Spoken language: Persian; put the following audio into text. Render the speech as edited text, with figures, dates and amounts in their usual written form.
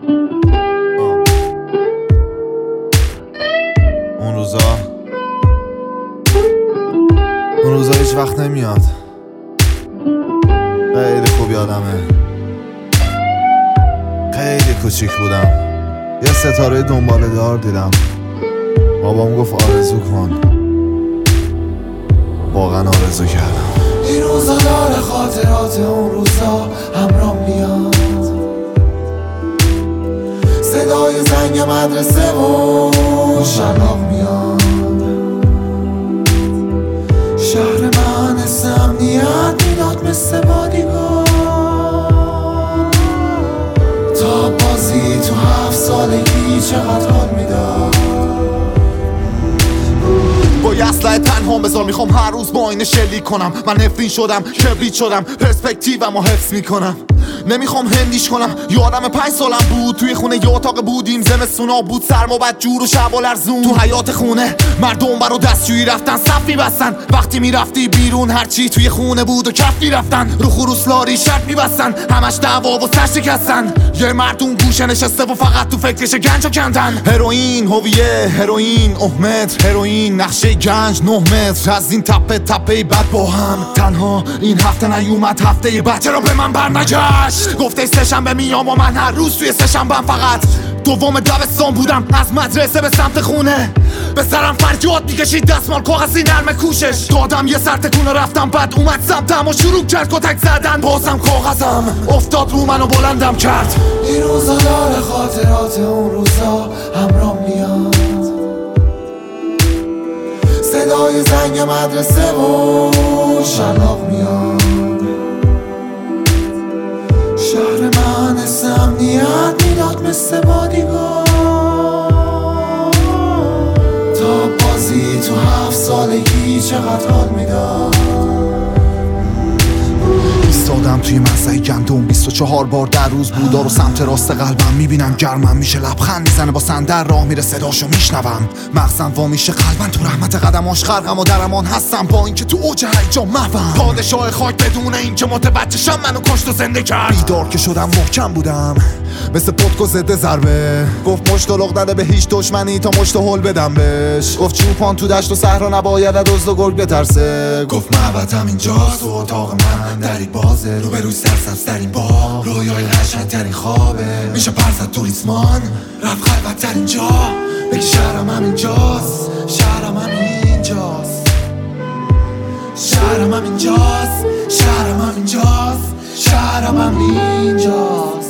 اون روزا هیچ وقت نمیاد. خیلی خوب یادمه، خیلی کوچیک بودم، یه ستاره دنباله دار دیدم. بابام گفت آرزو کن، واقعا آرزو کردم. این روزا داره خاطرات اون روزا همراه میاد، صدای زنگ مدرسه و شلاق میاد. شهر من حس امنیت میداد مثل بادیگاه، تا بازی تو 7 سالگی چقدر حال میداد. با یه اسلحه تنها بذار، میخوام هر روز با اینه شلیک کنم. من نفرین شدم، کبریت شدم، پرسپکتیومو حفظ میکنم. نمیخوام هندیش کنم. یادم 5 سالم بود، توی خونه یه اتاق بودیم، زمستونا بود، سرما بد جور و شب و لرزون. تو حیاط خونه مردم برا دستشویی رفتن، صف میبستن. وقتی میرفتی بیرون هرچی توی خونه بود و کف میرفتن. رو خروس لاری شرط میبستن، همش دعوا و سر شکستن. یه مردم گوشه نشسته و فقط تو فکرش گنجو کندن. هروئین، هویه، هروئین، متر، هروئین، نقشه گنج 9 متر. از این تپه تپه بعد با هم تنها این هفته نیومد، هفته بعد چرا به من برنگشت؟ گفته سه‌شنبه میام و من هر روز توی سه‌شنبه‌ام فقط دوم دبستان بودم. از مدرسه به سمت خونه به سرم فریاد میکشید، دستمال کاغذی نرم کوشش دادم. یه سر تکون رفتم، بعد اومد سمتم و شروع کرد کتک زدن. بازم کاغذم افتاد رو من و بلندم کرد. این روزا داره خاطرات اون روزا همراه میاد، صدای زنگ مدرسه و شلاق میاد. شهر من حس امنیت میداد مثل بادیگاه، تا بازی تو 7 سالگی چقدر حال میداد. ایستادم توی مزرعه گندم، 24 بار در روز بودا رو سمت راست قلبم میبینم. گرمم میشه، لبخند میزنه، با صندل راه میره، صداشو میشنوم. مغزم وا میشه، قلبم تو رحمت قدماش غرقم و در امان هستم، با اینکه تو اوج هیجان محوم. پادشاه خاک بدون اینکه متوجهشم منو کشت و زنده کرد. بیدار که شدم محکم بودم مثل پتک و ضد ضربه. گفت مشت و لغ نده به هیچ دشمنی تا مشت و هل بدم بهش. گفت چوپان تو دشت و صحرا نباید از دزد و گرگ بترسه. گفت معبدم اینجاست و اتاق من دری بازه، رو به روی سرسبزترین باغ، رویای قشنگترین خوابه. میشه پرزد تو ریسمان رفت خلوت‌تر اینجا، بگی شهرم همینجاست، شهرم همینجاست، شهرم همینجاست، شهرم همینجاست، شهرم همینجاست.